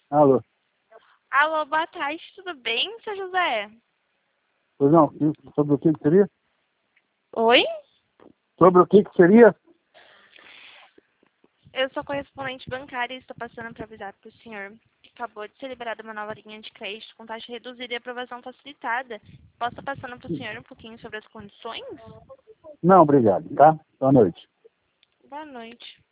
Alô? Alô, boa tarde, tudo bem, seu José? Pois não, sobre o que seria? Oi? Sobre o que seria? Eu sou correspondente bancária e estou passando para avisar para o senhor que acabou de ser liberada uma nova linha de crédito com taxa reduzida e aprovação facilitada. Posso estar passando para o senhor um pouquinho sobre as condições? Não, obrigado, tá? Boa noite. Boa noite.